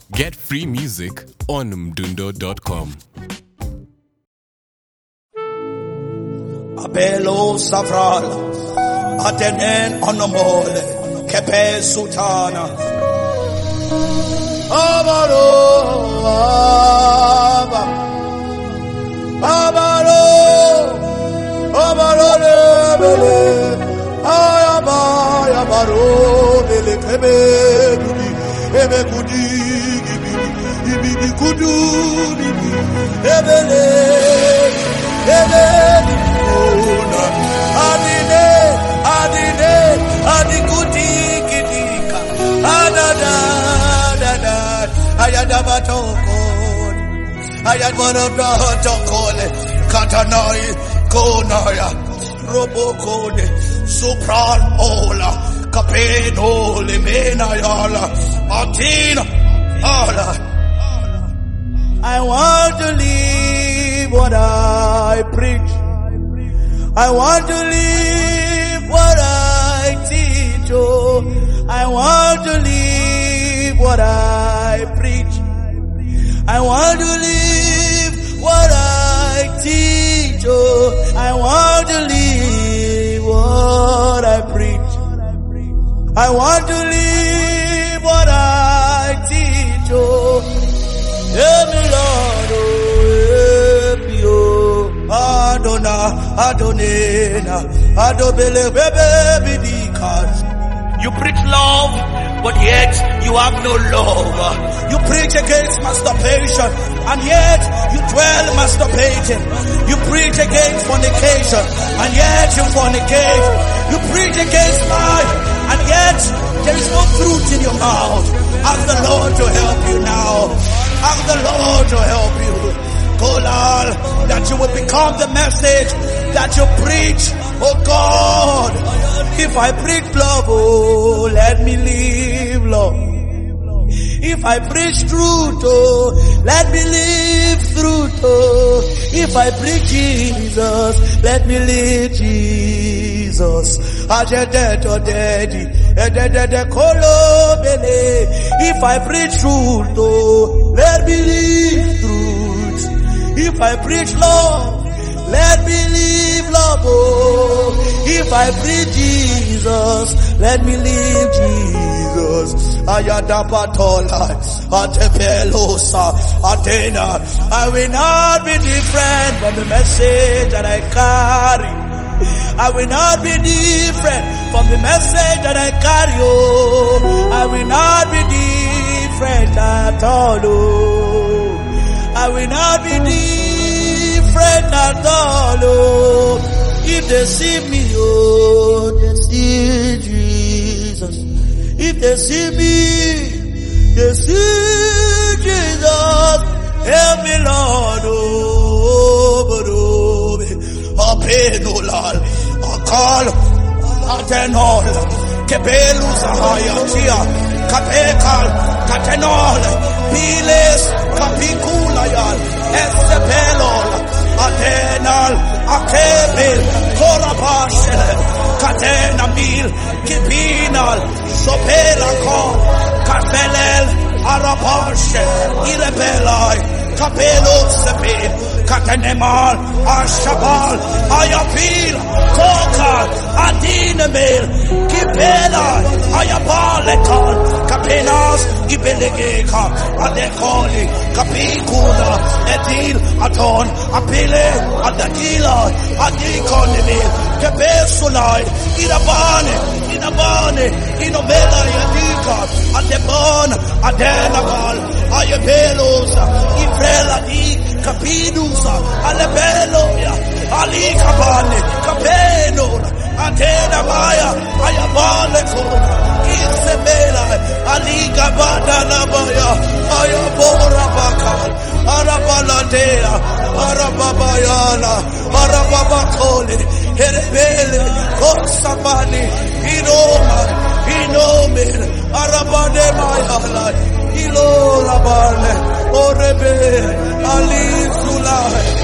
Get free music on mdundo.com. Abelo Savral Atenen Onomole Kepe Sultana Abaro Abaro Abaro Lebele Ayabaro Bele Kebe Ebe Kudi Ibi Kudu Ebele Ebele Adikuti Kidika Ayadabatokon Ayadmanotokole Katanai Konaya Robokone Supran Ola Capeno Limenayala Martina Ola. I want to live what I preach. I want to live what I teach. Oh, I want to live what I preach. I want to live what I teach. Oh, I want to live what I preach. I want to live what I teach. Oh, help me, Lord. Oh, help me, oh. Adonena, Adobele, baby, you preach love, but yet you have no love. You preach against masturbation, and yet you dwell masturbating. You preach against fornication, and yet you fornicate. You preach against life, and yet there is no truth in your mouth. Ask the Lord to help you now. Ask the Lord to help you. Kolal, that you will become the message that you preach. Oh God, if I preach love, oh, let me live love. If I preach truth, oh, let me live truth, oh. If I preach Jesus, let me live Jesus. If I preach truth, oh, let me live truth. If I preach love, let me live love, oh. If I preach Jesus, let me live Jesus. Ayadapatola, Atepelosa, Atena. I will not be different from the message that I carry. I will not be different from the message that I carry, oh. I will not be different at all, oh. I will not be different at all, oh. If they see me, oh, they see Jesus. If they see me, they see Jesus. Help me, Lord, oh, Apenolal, Akal, Atenol, Kepelus, Hayatia, Kapekal, Katenol, Piles, Kapikulayal, Estepelol, Atenal, Akebel, Korabashel, Katenamil, Kipinal, Sopelakol, Kafelel, Arabashel, Irebelai, Kapelo Sepil, Katenemal, Ashabal, Ayapil, Kokal, Adinamil, Kipela, Ayapalekal, Kapenas, Ibelegeka, Adekoli, Kapikula, Edil, Aton, Apile, Adakila, Adikonimil, Kepesulai, Inabane, Inobela, Yadika, Adebon, Adenabal, Ayapelosa, Ivrela di Capidusa, Alebeloya, Ali Cabane, Capeno, Atena Maya, Ayabale Kona, Isabella, Ali Cabana Labaya, Ayabora Bakal, Arabaladea, Arababayana, Arababakole, Herebele, Kosabani, Inome, Arabade Mayala, Ilo Labane, Orebe, Ali Zulai,